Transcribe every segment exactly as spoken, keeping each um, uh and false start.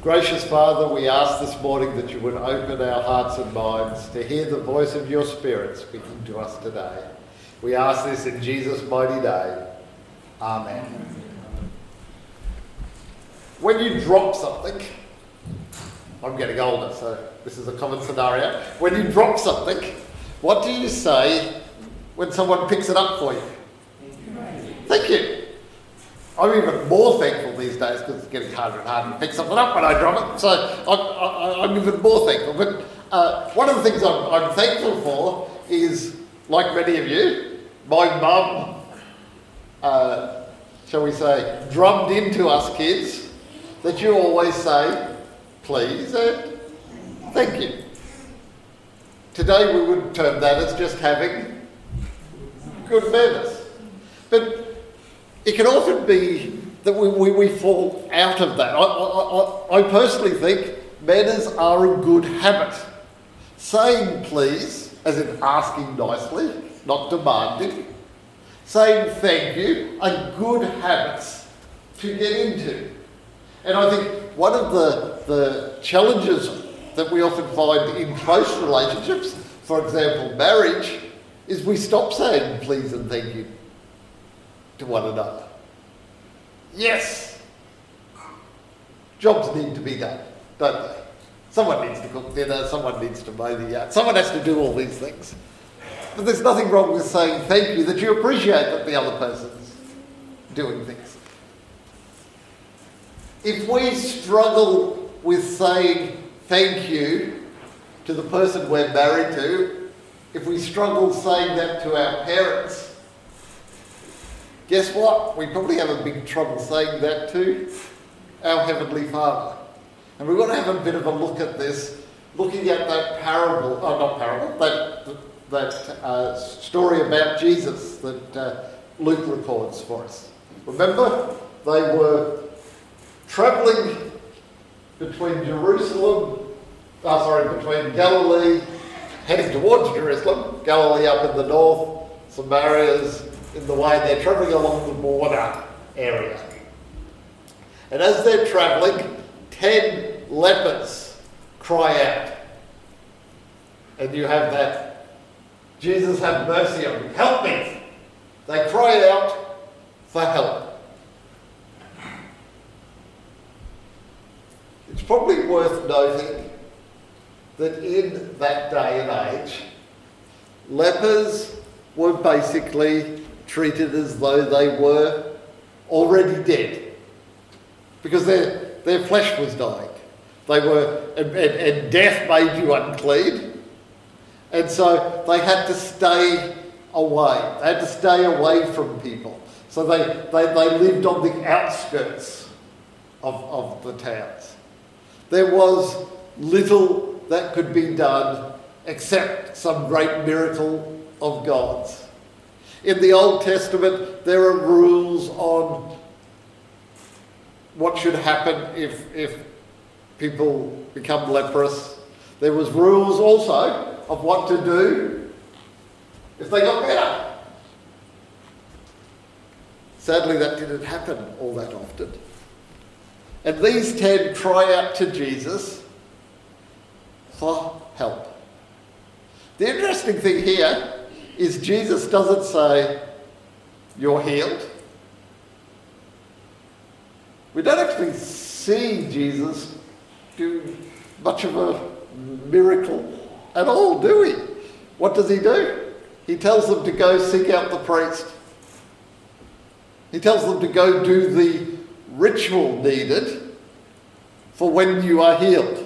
Gracious Father, we ask this morning that you would open our hearts and minds to hear the voice of your Spirit speaking to us today. We ask this in Jesus' mighty name. Amen. When you drop something, I'm getting older, so this is a common scenario. When you drop something, what do you say when someone picks it up for you? Thank you. I'm even more thankful these days because it's getting harder and harder to pick something up when I drop it, so I'm, I, I'm even more thankful. But uh, one of the things I'm, I'm thankful for is, like many of you, my mum, uh, shall we say, drummed into us kids that you always say, please and thank you. Today we would term that as just having good manners. But it can often be that we, we, we fall out of that. I, I, I personally think manners are a good habit. Saying please, as in asking nicely, not demanding. Saying thank you are good habits to get into. And I think one of the, the challenges that we often find in close relationships, for example marriage, is we stop saying please and thank you to one another. Yes, jobs need to be done, don't they? Someone needs to cook dinner, someone needs to mow the yard, someone has to do all these things. But there's nothing wrong with saying thank you, that you appreciate that the other person's doing things. If we struggle with saying thank you to the person we're married to, if we struggle saying that to our parents, guess what? We probably have a big trouble saying that to our Heavenly Father. And we've got to have a bit of a look at this, looking at that parable, oh not parable, that, that uh, story about Jesus that uh, Luke records for us. Remember, they were travelling between Jerusalem, oh sorry, between Galilee, heading towards Jerusalem, Galilee up in the north, Samaria's in the way. They're travelling along the border area. And as they're travelling, ten lepers cry out. And you have that, Jesus have mercy on me, help me. They cry out for help. It's probably worth noting that in that day and age, lepers were basically treated as though they were already dead, because their their flesh was dying. They were, and, and, and death made you unclean, and so they had to stay away. They had to stay away from people. So they they, they lived on the outskirts of, of the towns. There was little that could be done except some great miracle of God's. In the Old Testament, there are rules on what should happen if, if people become leprous. There was rules also of what to do if they got better. Sadly, that didn't happen all that often. And these ten cry out to Jesus for help. The interesting thing here is Jesus doesn't say, you're healed. We don't actually see Jesus do much of a miracle at all, do we? What does he do? He tells them to go seek out the priest. He tells them to go do the ritual needed for when you are healed.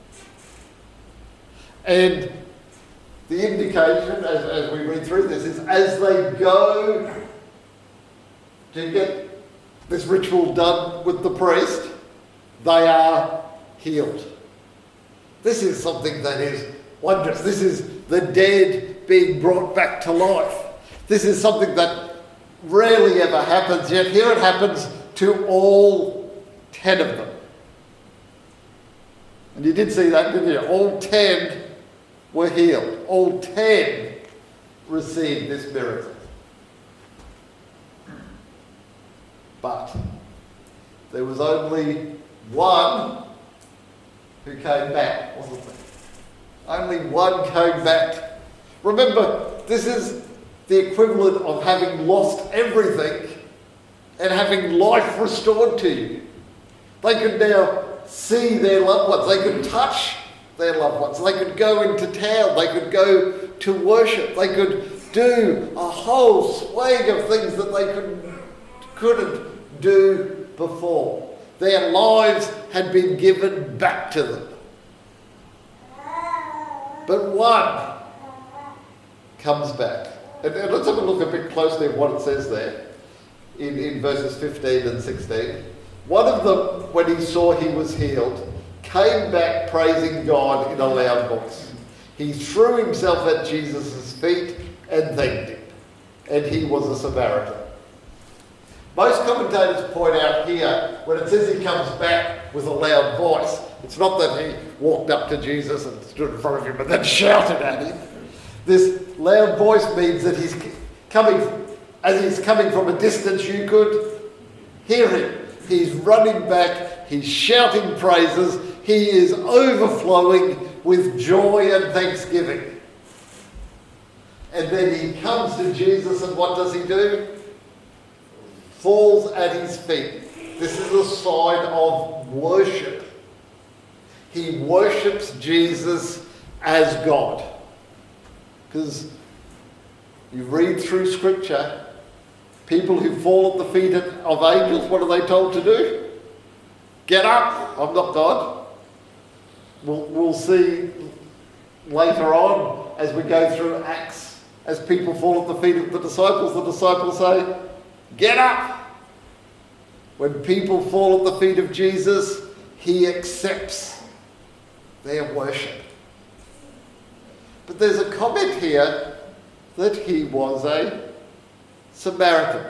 And the indication, as, as we read through this, is as they go to get this ritual done with the priest, they are healed. This is something that is wondrous. This is the dead being brought back to life. This is something that rarely ever happens, yet here it happens to all ten of them. And you did see that, didn't you? All ten were healed. All ten received this miracle. But there was only one who came back, wasn't there? Only one came back. Remember, this is the equivalent of having lost everything and having life restored to you. They could now see their loved ones. They could touch their loved ones. They could go into town. They could go to worship. They could do a whole swag of things that they couldn't, couldn't do before. Their lives had been given back to them. But one comes back. And, and let's have a look a bit closely at what it says there in, in verses fifteen and sixteen. One of them, when he saw he was healed, came back praising God in a loud voice. He threw himself at Jesus' feet and thanked him. And he was a Samaritan. Most commentators point out here, when it says he comes back with a loud voice, it's not that he walked up to Jesus and stood in front of him and then shouted at him. This loud voice means that he's coming, as he's coming from a distance, you could hear him. He's running back, he's shouting praises, he is overflowing with joy and thanksgiving. And then he comes to Jesus, and what does he do? Falls at his feet. This is a sign of worship. He worships Jesus as God. Because you read through Scripture, people who fall at the feet of angels, what are they told to do? Get up, I'm not God. We'll, we'll see later on as we go through Acts, as people fall at the feet of the disciples, the disciples say, get up. When people fall at the feet of Jesus, he accepts their worship. But there's a comment here that he was a Samaritan.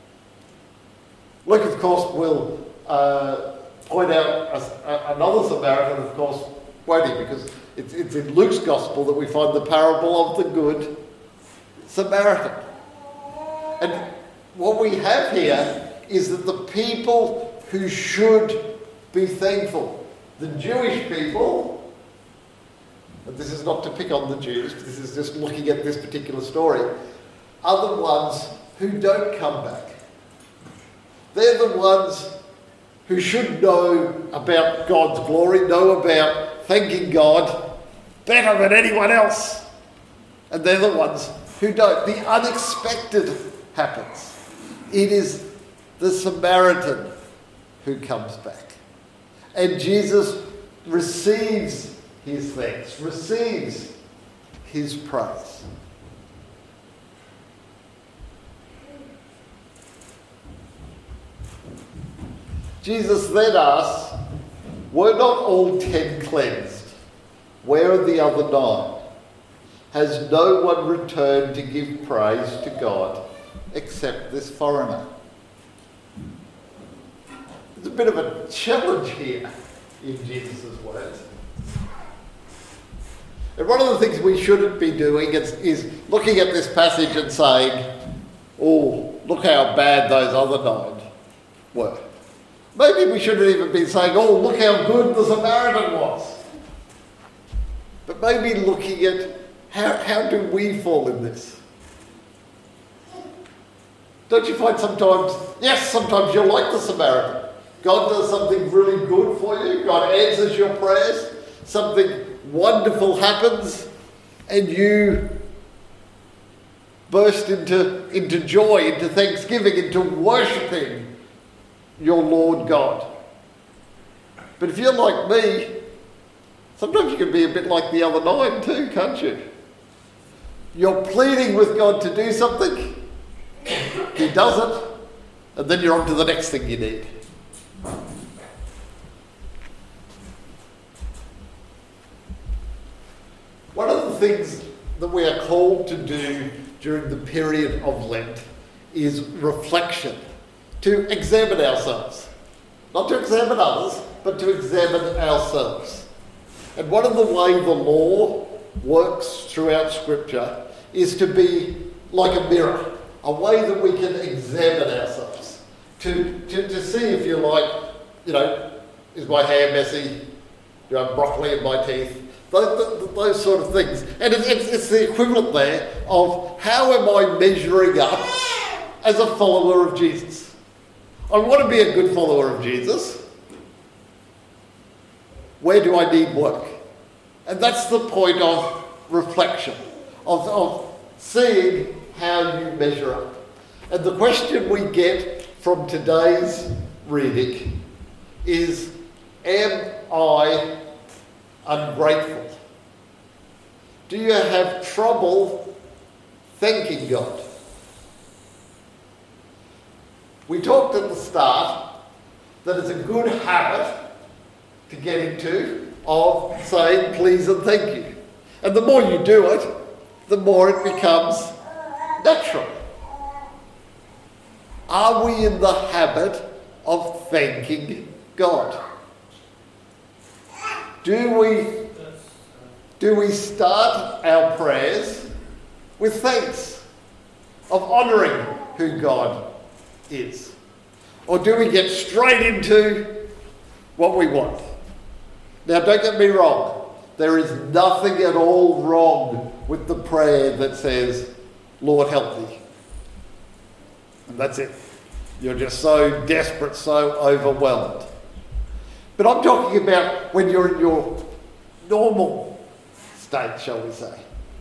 Luke, of course, will uh, point out a, a, another Samaritan, of course, won't he? Because it's, it's in Luke's Gospel that we find the parable of the Good Samaritan. And what we have here is that the people who should be thankful, the Jewish people, and this is not to pick on the Jews, this is just looking at this particular story, are the ones who don't come back. They're the ones who should know about God's glory, know about thanking God better than anyone else. And they're the ones who don't. The unexpected happens. It is the Samaritan who comes back. And Jesus receives his thanks, receives his praise. Jesus then asks, were not all ten cleansed? Where are the other nine? Has no one returned to give praise to God except this foreigner? There's a bit of a challenge here in Jesus' words. And one of the things we shouldn't be doing is, is looking at this passage and saying, oh, look how bad those other nine were. Maybe we shouldn't even be saying, oh, look how good the Samaritan was. But maybe looking at how, how do we fall in this? Don't you find sometimes, yes, sometimes you're like the Samaritan. God does something really good for you. God answers your prayers. Something wonderful happens and you burst into, into joy, into thanksgiving, into worshipping your Lord God. But if you're like me, sometimes you can be a bit like the other nine too, can't you? You're pleading with God to do something, he does it, and then you're on to the next thing you need. One of the things that we are called to do during the period of Lent is reflection, to examine ourselves. Not to examine others, but to examine ourselves. And one of the ways the law works throughout Scripture is to be like a mirror, a way that we can examine ourselves. To, to, to see if you're like, you know, is my hair messy? Do I have broccoli in my teeth? Those, those sort of things. And it's, it's, it's the equivalent there of how am I measuring up as a follower of Jesus? I want to be a good follower of Jesus. Where do I need work? And that's the point of reflection, of, of seeing how you measure up. And the question we get from today's reading is, am I ungrateful? Do you have trouble thanking God? We talked at the start that it's a good habit to get into of saying please and thank you. And the more you do it, the more it becomes natural. Are we in the habit of thanking God? Do we, do we start our prayers with thanks, of honouring who God is? Or do we get straight into what we want? Now, don't get me wrong. There is nothing at all wrong with the prayer that says, Lord, help me. And that's it. You're just so desperate, so overwhelmed. But I'm talking about when you're in your normal state, shall we say.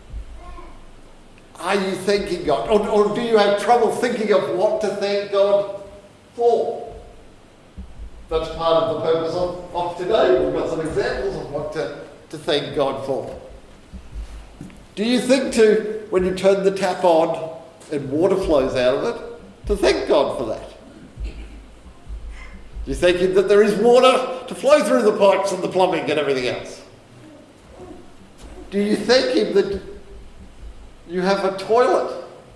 Are you thanking God? Or, or do you have trouble thinking of what to thank God for? That's part of the purpose of, of today. We've got some examples of what to, to thank God for. Do you think to, when you turn the tap on and water flows out of it, to thank God for that? Do you thank Him that there is water to flow through the pipes and the plumbing and everything else? Do you thank Him that you have a toilet?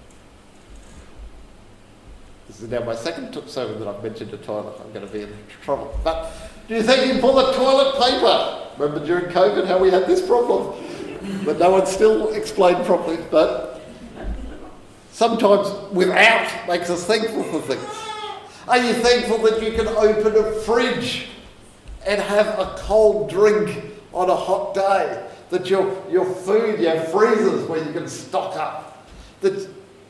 This is now my second t- sermon that I've mentioned a toilet. I'm going to be in trouble. But do you thank Him for the toilet paper? Remember during COVID how we had this problem? But no one still explained properly. But sometimes without makes us thankful for things. Are you thankful that you can open a fridge and have a cold drink on a hot day? That your, your food, you have freezers where you can stock up? That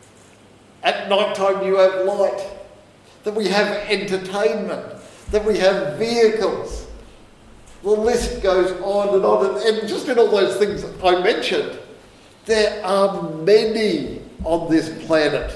at night time you have light? That we have entertainment? That we have vehicles? The list goes on and on. And, and just in all those things I mentioned, there are many on this planet.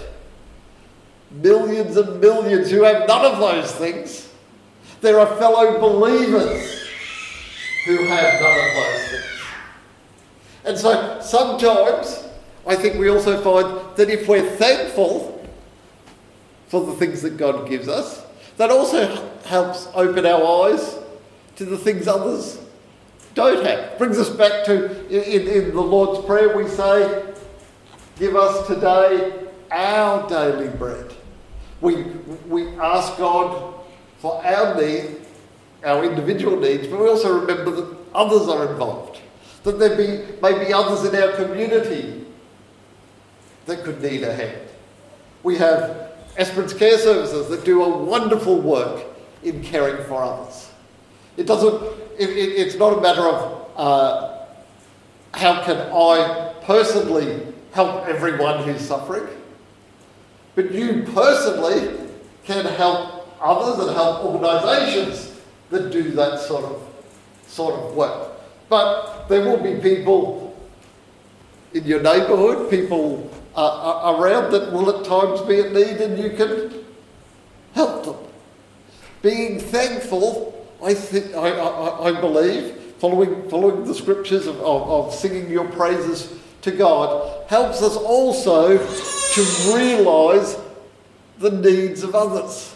Millions and millions who have none of those things. There are fellow believers who have none of those things. And so sometimes I think we also find that if we're thankful for the things that God gives us, that also helps open our eyes to the things others don't have. Brings us back to, in, in the Lord's Prayer we say, give us today our daily bread. We, we ask God for our need, our individual needs, but we also remember that others are involved. That there be maybe others in our community that could need a hand. We have Esperance Care Services that do a wonderful work in caring for others. It doesn't, it, it, it's not a matter of uh, how can I personally help everyone who's suffering, but you personally can help others and help organisations that do that sort of sort of work. But there will be people in your neighbourhood, people uh, around that will at times be in need, and you can help them. Being thankful, I think, I, I, I believe, following following the scriptures of, of, of singing your praises to God, helps us also to realise the needs of others.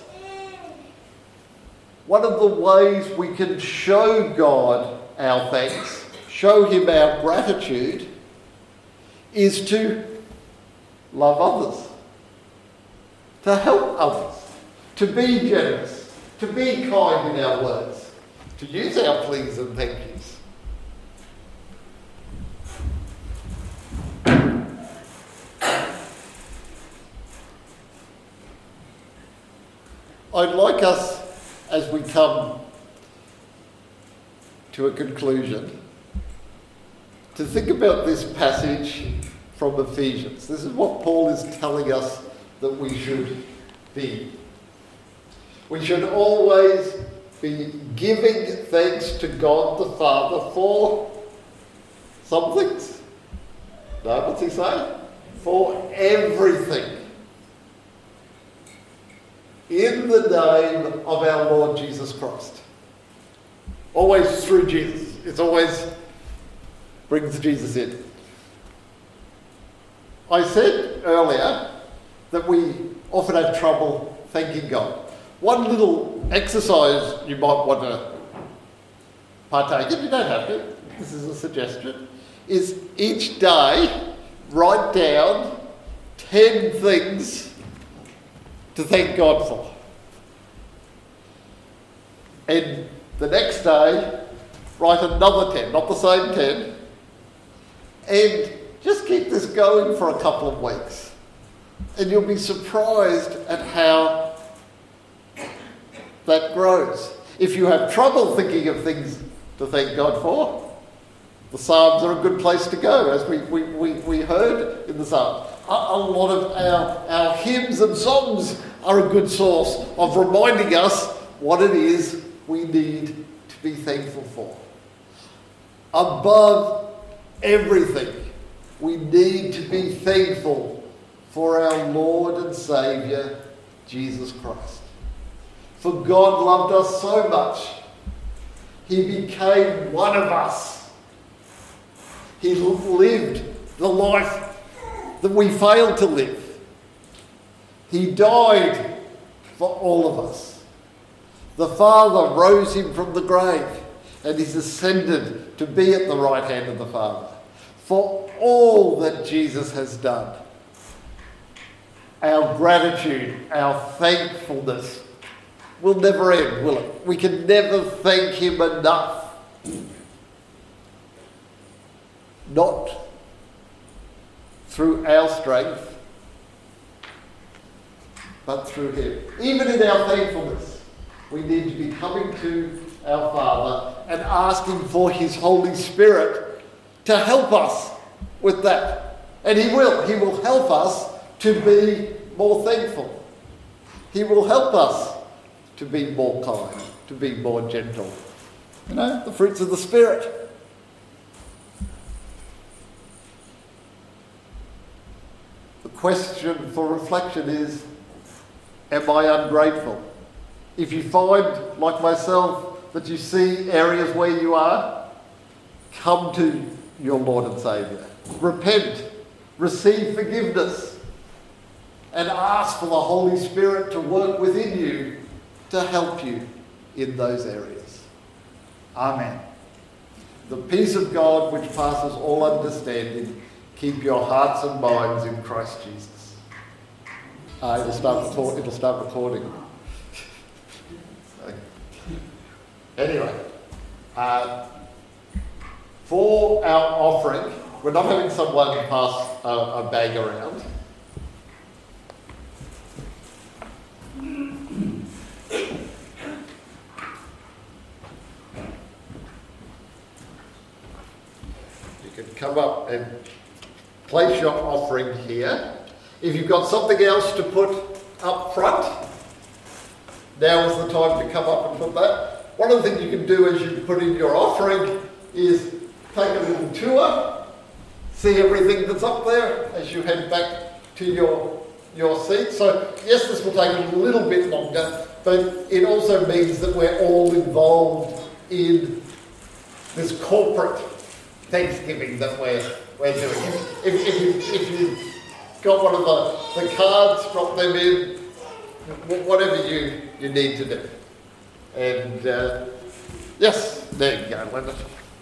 One of the ways we can show God our thanks, show Him our gratitude, is to love others, to help others, to be generous, to be kind in our words, to use our please and thank yous. I'd like us, as we come to a conclusion, to think about this passage from Ephesians. This is what Paul is telling us that we should be. We should always be giving thanks to God the Father for some things. No, what's he saying? For everything. In the name of our Lord Jesus Christ. Always through Jesus. It's always brings Jesus in. I said earlier that we often have trouble thanking God. One little exercise you might want to partake in, you don't have to, this is a suggestion, is each day write down ten things to thank God for. And the next day, write another ten, not the same ten, and just keep this going for a couple of weeks. And you'll be surprised at how that grows. If you have trouble thinking of things to thank God for, the Psalms are a good place to go, as we, we, we, we heard in the Psalms. A, a lot of our, our hymns and songs are a good source of reminding us what it is we need to be thankful for. Above everything, we need to be thankful for our Lord and Saviour, Jesus Christ. For God loved us so much, he became one of us. He lived the life that we failed to live. He died for all of us. The Father rose him from the grave and he's ascended to be at the right hand of the Father. For all that Jesus has done, our gratitude, our thankfulness will never end, will it? We can never thank him enough. Not through our strength, but through him. Even in our thankfulness, we need to be coming to our Father and asking for his Holy Spirit to help us with that. And he will. He will help us to be more thankful. He will help us to be more kind, to be more gentle. You know, the fruits of the Spirit. The question for reflection is, am I ungrateful? If you find, like myself, that you see areas where you are, come to your Lord and Saviour. Repent, receive forgiveness, and ask for the Holy Spirit to work within you to help you in those areas. Amen. The peace of God, which passes all understanding, keep your hearts and minds in Christ Jesus. Uh, it'll start record- it'll start recording. Anyway, uh, for our offering, we're not having someone pass a, a bag around. You can come up and place your offering here. If you've got something else to put up front, now is the time to come up and put that. One of the things you can do as you put in your offering is take a little tour, see everything that's up there as you head back to your, your seat. So yes, this will take a little bit longer, but it also means that we're all involved in this corporate Thanksgiving that we're, we're doing. If, if, if, you, if you've got one of the, the cards, drop them in, whatever you, you need to do. And uh, yes, there you go, Linda.